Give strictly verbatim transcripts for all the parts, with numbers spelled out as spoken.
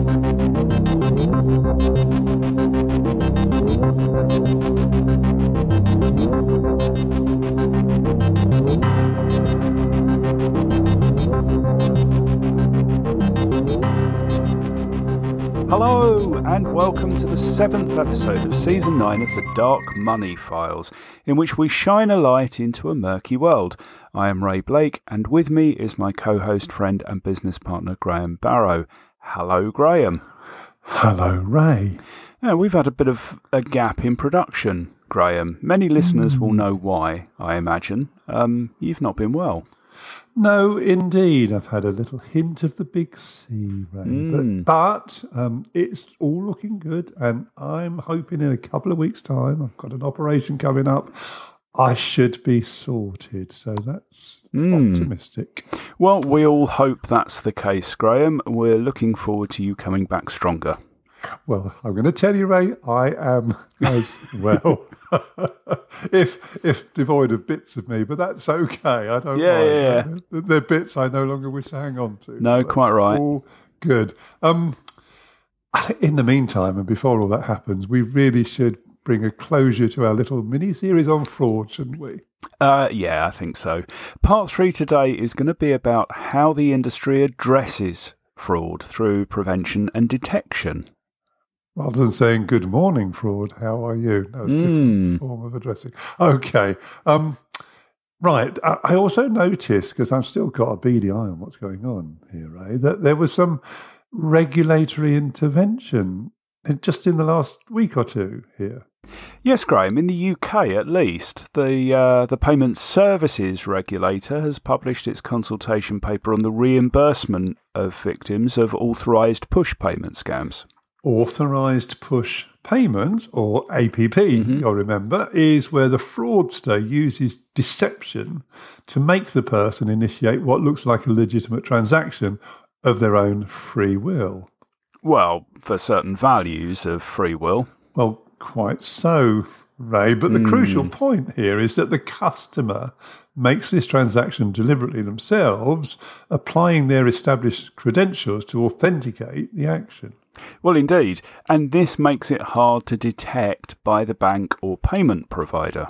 Hello and welcome to the seventh episode of Season nine of the Dark Money Files, in which we shine a light into a murky world. I am Ray Blake, and with me is my co-host, friend and business partner Graham Barrow. Hello, Graham. Hello, Ray. Now, we've had a bit of a gap in production, Graham. Many listeners mm. will know why, I imagine. Um, you've not been well. No, indeed. I've had a little hint of the big C, Ray. Mm. But, but um, it's all looking good, and I'm hoping in a couple of weeks' time, I've got an operation coming up, I should be sorted. So that's mm. optimistic. Well, we all hope that's the case, Graham. We're looking forward to you coming back stronger. Well, I'm going to tell you, Ray, I am as well. if if devoid of bits of me, but that's okay. I don't yeah, mind. Yeah, yeah. They're bits I no longer wish to hang on to. No, so quite right. All good. Um, in the meantime, and before all that happens, we really should bring a closure to our little mini-series on fraud, shouldn't we? Uh, yeah, I think so. Part three today is going to be about how the industry addresses fraud through prevention and detection. Rather than saying, good morning, fraud, how are you? No, different mm. form of addressing. Okay. Um, right. I, I also noticed, because I've still got a beady eye on what's going on here, Ray, that there was some regulatory intervention just in the last week or two here. Yes, Graham. In the U K, at least, the uh, the Payment Services Regulator has published its consultation paper on the reimbursement of victims of authorised push payment scams. Authorised push payment, or A P P, mm-hmm. you'll remember, is where the fraudster uses deception to make the person initiate what looks like a legitimate transaction of their own free will. Well, for certain values of free will. Well, quite so, Ray. But the mm. crucial point here is that the customer makes this transaction deliberately themselves, applying their established credentials to authenticate the action. Well, indeed. And this makes it hard to detect by the bank or payment provider.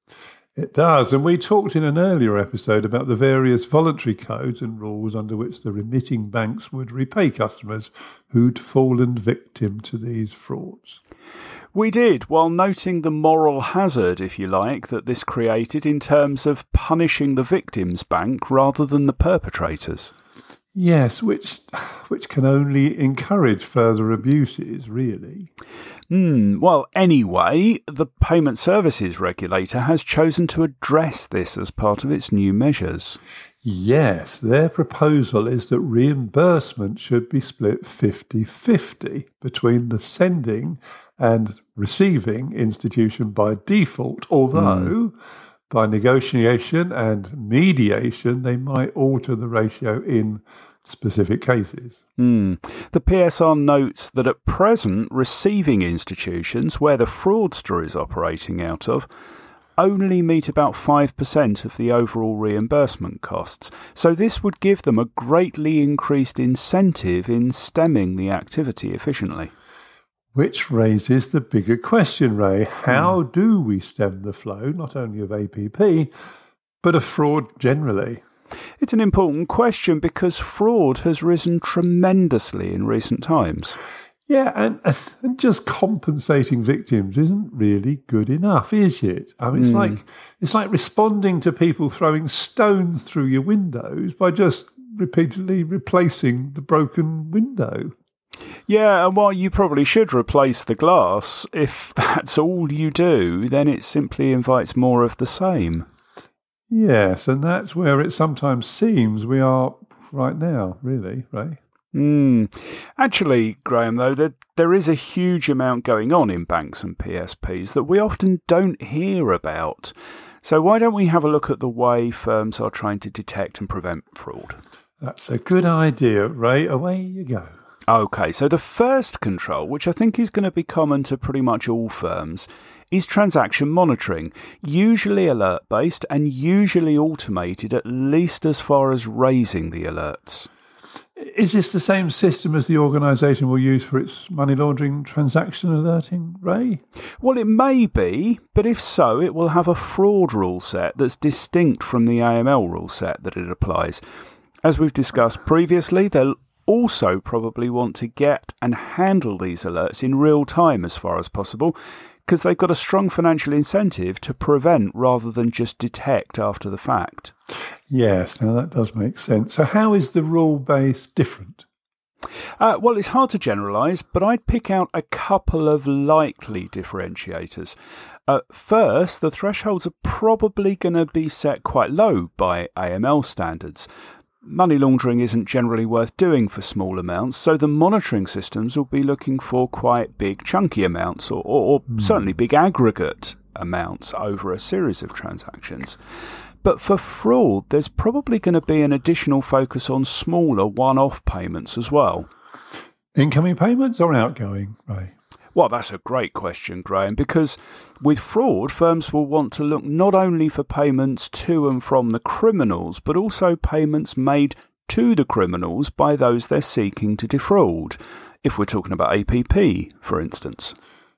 It does. And we talked in an earlier episode about the various voluntary codes and rules under which the remitting banks would repay customers who'd fallen victim to these frauds. We did, while noting the moral hazard, if you like, that this created in terms of punishing the victim's bank rather than the perpetrators. Yes, which which can only encourage further abuses, really. Mm, well, anyway, the Payment Services Regulator has chosen to address this as part of its new measures. Yes, their proposal is that reimbursement should be split fifty-fifty between the sending and receiving institution by default, although mm. by negotiation and mediation they might alter the ratio in specific cases. Mm. The P S R notes that at present, receiving institutions, where the fraudster is operating out of, only meet about five percent of the overall reimbursement costs. So this would give them a greatly increased incentive in stemming the activity efficiently. Which raises the bigger question, Ray. How mm. do we stem the flow, not only of A P P, but of fraud generally? It's an important question because fraud has risen tremendously in recent times. Yeah, and, and just compensating victims isn't really good enough, is it? I mean, it's mm. like it's like responding to people throwing stones through your windows by just repeatedly replacing the broken window. Yeah, and while you probably should replace the glass, if that's all you do, then it simply invites more of the same. Yes, and that's where it sometimes seems we are right now, really, Ray. Mm. Actually, Graham, though, there, there is a huge amount going on in banks and P S Ps that we often don't hear about. So why don't we have a look at the way firms are trying to detect and prevent fraud? That's a good idea, Ray. Away you go. Okay, so the first control, which I think is going to be common to pretty much all firms, is transaction monitoring, usually alert-based and usually automated at least as far as raising the alerts. Is this the same system as the organisation will use for its money laundering transaction alerting, Ray? Well, it may be, but if so, it will have a fraud rule set that's distinct from the A M L rule set that it applies. As we've discussed previously, they'll also probably want to get and handle these alerts in real time as far as possible, because they've got a strong financial incentive to prevent rather than just detect after the fact. Yes, now that does make sense. So how is the rule base different? Uh, well, it's hard to generalise, but I'd pick out a couple of likely differentiators. Uh, first, the thresholds are probably going to be set quite low by A M L standards. Money laundering isn't generally worth doing for small amounts, so the monitoring systems will be looking for quite big chunky amounts, or, or, or mm. certainly big aggregate amounts over a series of transactions. But for fraud, there's probably going to be an additional focus on smaller one-off payments as well. Incoming payments or outgoing, Ray? Well, that's a great question, Graham, because with fraud, firms will want to look not only for payments to and from the criminals, but also payments made to the criminals by those they're seeking to defraud, if we're talking about A P P, for instance.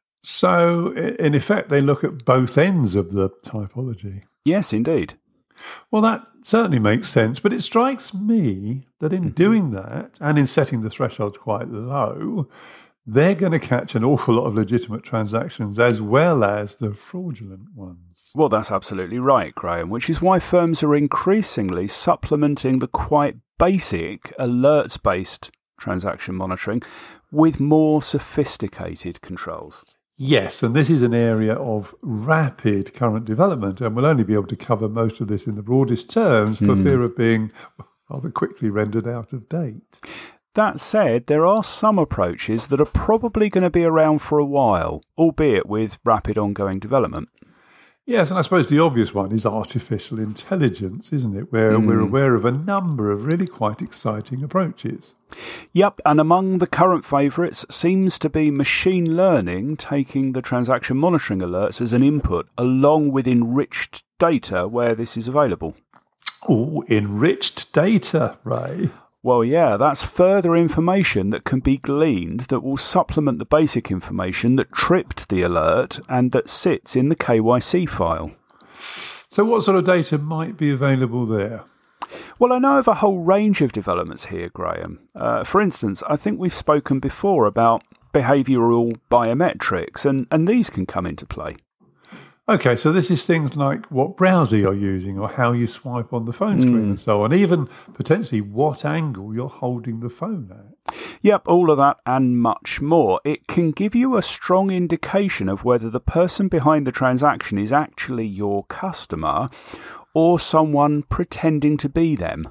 So, in effect, they look at both ends of the typology. Yes, indeed. Well, that certainly makes sense, but it strikes me that in mm-hmm. doing that, and in setting the thresholds quite low, they're going to catch an awful lot of legitimate transactions as well as the fraudulent ones. Well, that's absolutely right, Graham, which is why firms are increasingly supplementing the quite basic alerts-based transaction monitoring with more sophisticated controls. Yes, and this is an area of rapid current development, and we'll only be able to cover most of this in the broadest terms for mm. fear of being rather quickly rendered out of date. That said, there are some approaches that are probably going to be around for a while, albeit with rapid ongoing development. Yes, and I suppose the obvious one is artificial intelligence, isn't it? Where mm. we're aware of a number of really quite exciting approaches. Yep, and among the current favourites seems to be machine learning taking the transaction monitoring alerts as an input, along with enriched data where this is available. Oh, enriched data, Ray. Well, yeah, that's further information that can be gleaned that will supplement the basic information that tripped the alert and that sits in the K Y C file. So what sort of data might be available there? Well, I know of a whole range of developments here, Graham. Uh, for instance, I think we've spoken before about behavioural biometrics, and, and these can come into play. Okay, so this is things like what browser you're using or how you swipe on the phone screen mm. and so on, even potentially what angle you're holding the phone at. Yep, all of that and much more. It can give you a strong indication of whether the person behind the transaction is actually your customer or someone pretending to be them.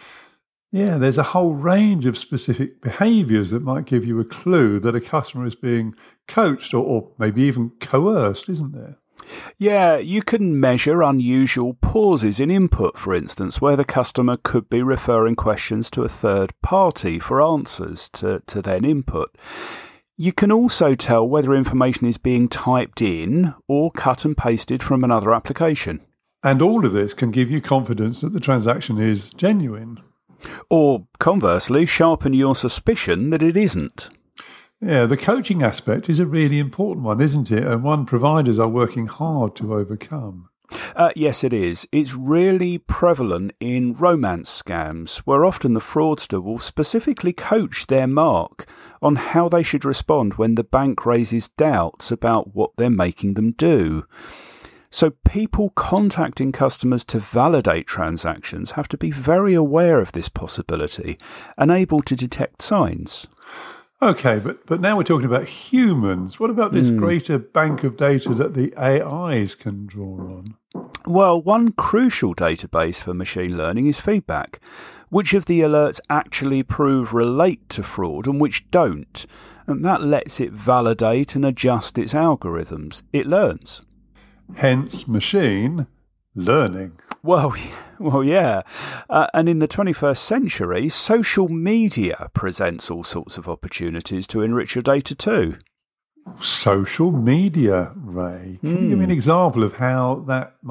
Yeah, there's a whole range of specific behaviours that might give you a clue that a customer is being coached or, or maybe even coerced, isn't there? Yeah, you can measure unusual pauses in input, for instance, where the customer could be referring questions to a third party for answers to, to then input. You can also tell whether information is being typed in or cut and pasted from another application. And all of this can give you confidence that the transaction is genuine. Or, conversely, sharpen your suspicion that it isn't. Yeah, the coaching aspect is a really important one, isn't it? And one providers are working hard to overcome. Uh, yes, it is. It's really prevalent in romance scams, where often the fraudster will specifically coach their mark on how they should respond when the bank raises doubts about what they're making them do. So people contacting customers to validate transactions have to be very aware of this possibility and able to detect signs. Okay, but, but now we're talking about humans. What about this mm. greater bank of data that the A Is can draw on? Well, one crucial database for machine learning is feedback. Which of the alerts actually prove relate to fraud and which don't? And that lets it validate and adjust its algorithms. It learns. Hence machine learning. Well, well, yeah. Uh, and in the twenty-first century, social media presents all sorts of opportunities to enrich your data too. Social media, Ray. Can mm. you give me an example of how that might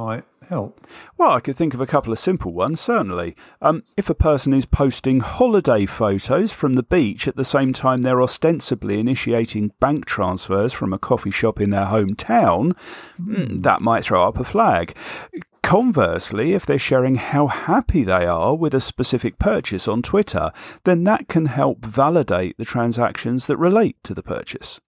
help? Well, I could think of a couple of simple ones, certainly. Um, if a person is posting holiday photos from the beach at the same time they're ostensibly initiating bank transfers from a coffee shop in their hometown, mm. that might throw up a flag. Conversely, if they're sharing how happy they are with a specific purchase on Twitter, then that can help validate the transactions that relate to the purchase.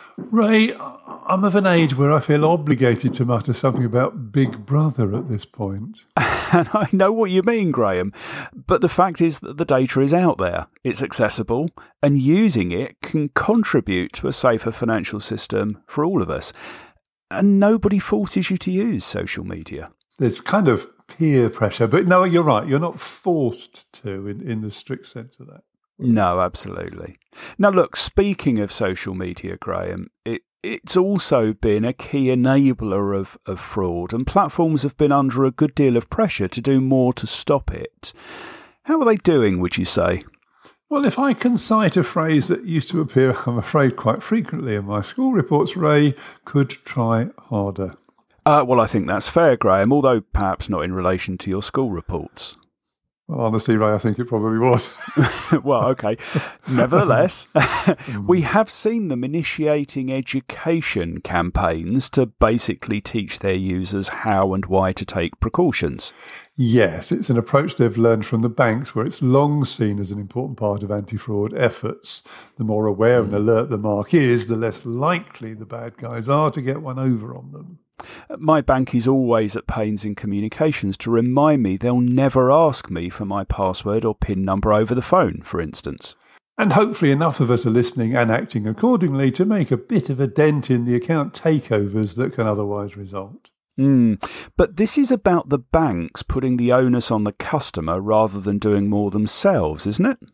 Ray, I'm of an age where I feel obligated to mutter something about Big Brother at this point. And I know what you mean, Graham, but the fact is that the data is out there, it's accessible, and using it can contribute to a safer financial system for all of us. And nobody forces you to use social media. There's kind of peer pressure, but no, you're right, you're not forced to in, in the strict sense of that. No, absolutely. Now, look, speaking of social media, Graham, it, it's also been a key enabler of, of fraud, and platforms have been under a good deal of pressure to do more to stop it. How are they doing, would you say? Well, if I can cite a phrase that used to appear, I'm afraid, quite frequently in my school reports, Ray, could try harder. Uh, well, I think that's fair, Graham, although perhaps not in relation to your school reports. Well, honestly, Ray, I think it probably was. Well, okay. Nevertheless, we have seen them initiating education campaigns to basically teach their users how and why to take precautions. Yes, it's an approach they've learned from the banks, where it's long seen as an important part of anti-fraud efforts. The more aware and alert the mark is, the less likely the bad guys are to get one over on them. My bank is always at pains in communications to remind me they'll never ask me for my password or PIN number over the phone, for instance. And hopefully enough of us are listening and acting accordingly to make a bit of a dent in the account takeovers that can otherwise result. Mm. But this is about the banks putting the onus on the customer rather than doing more themselves, isn't it?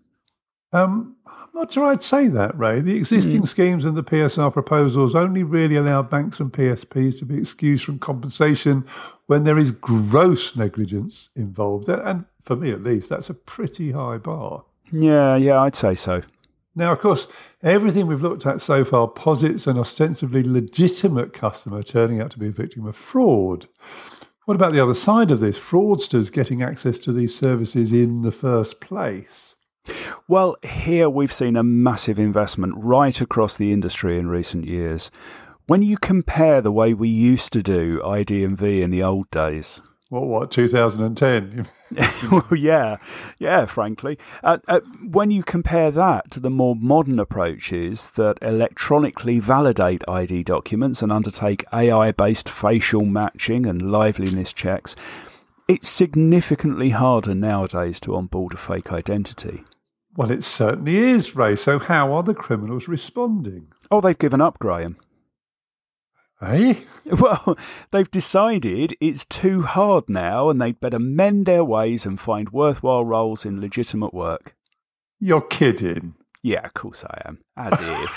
Um, I'm not sure I'd say that, Ray. The existing mm. schemes and the P S R proposals only really allow banks and P S Ps to be excused from compensation when there is gross negligence involved. And for me, at least, that's a pretty high bar. Yeah, yeah, I'd say so. Now, of course, everything we've looked at so far posits an ostensibly legitimate customer turning out to be a victim of fraud. What about the other side of this? Fraudsters getting access to these services in the first place? Well, here we've seen a massive investment right across the industry in recent years. When you compare the way we used to do I D and V in the old days... What, what, two thousand ten? Well, yeah, yeah, frankly. Uh, uh, when you compare that to the more modern approaches that electronically validate I D documents and undertake A I-based facial matching and liveliness checks, it's significantly harder nowadays to onboard a fake identity. Well, it certainly is, Ray. So how are the criminals responding? Oh, they've given up, Graham. Eh? Well, they've decided it's too hard now and they'd better mend their ways and find worthwhile roles in legitimate work. You're kidding. Yeah, of course I am. As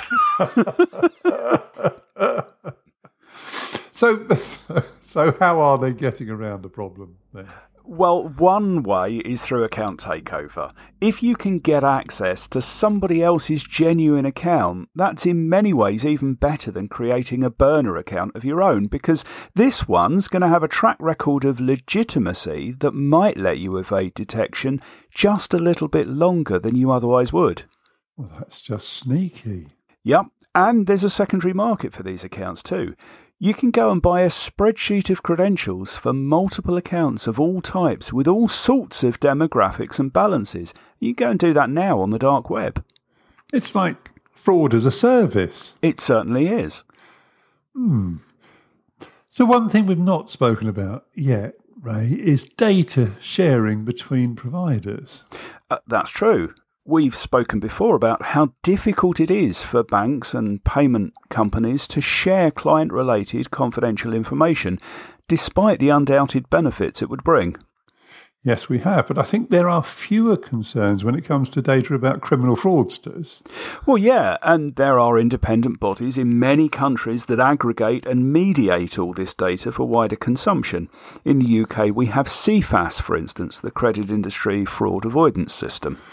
if. so, so how are they getting around the problem then? Well, one way is through account takeover. If you can get access to somebody else's genuine account, that's in many ways even better than creating a burner account of your own, because this one's going to have a track record of legitimacy that might let you evade detection just a little bit longer than you otherwise would. Well, that's just sneaky. Yep, and there's a secondary market for these accounts too. You can go and buy a spreadsheet of credentials for multiple accounts of all types with all sorts of demographics and balances. You can go and do that now on the dark web. It's like fraud as a service. It certainly is. Hmm. So one thing we've not spoken about yet, Ray, is data sharing between providers. Uh, that's true. We've spoken before about how difficult it is for banks and payment companies to share client-related confidential information, despite the undoubted benefits it would bring. Yes, we have, but I think there are fewer concerns when it comes to data about criminal fraudsters. Well, yeah, and there are independent bodies in many countries that aggregate and mediate all this data for wider consumption. In the U K, we have C F A S, for instance, the Credit Industry Fraud Avoidance System.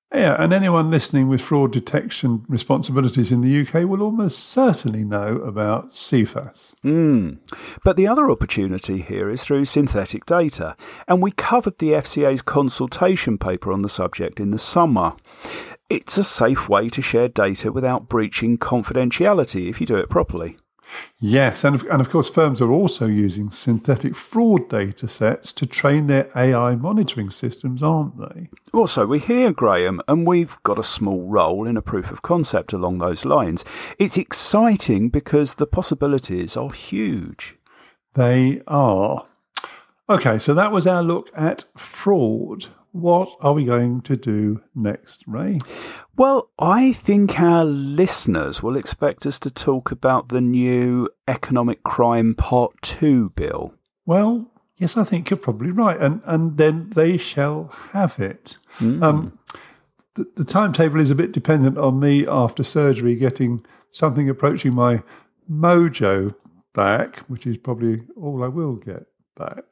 Yeah, and anyone listening with fraud detection responsibilities in the U K will almost certainly know about C FAS. Mm. But the other opportunity here is through synthetic data, and we covered the F C A's consultation paper on the subject in the summer. It's a safe way to share data without breaching confidentiality if you do it properly. Yes, and of, and of course firms are also using synthetic fraud data sets to train their A I monitoring systems, aren't they? Also, we hear, Graham, and we've got a small role in a proof of concept along those lines. It's exciting because the possibilities are huge. They are. Okay, so that was our look at fraud. What are we going to do next, Ray? Well, I think our listeners will expect us to talk about the new Economic Crime Part two bill. Well, yes, I think you're probably right. And and then they shall have it. Mm. Um, the, the timetable is a bit dependent on me after surgery getting something approaching my mojo back, which is probably all I will get back.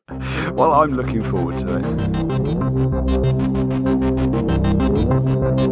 Well, I'm looking forward to it.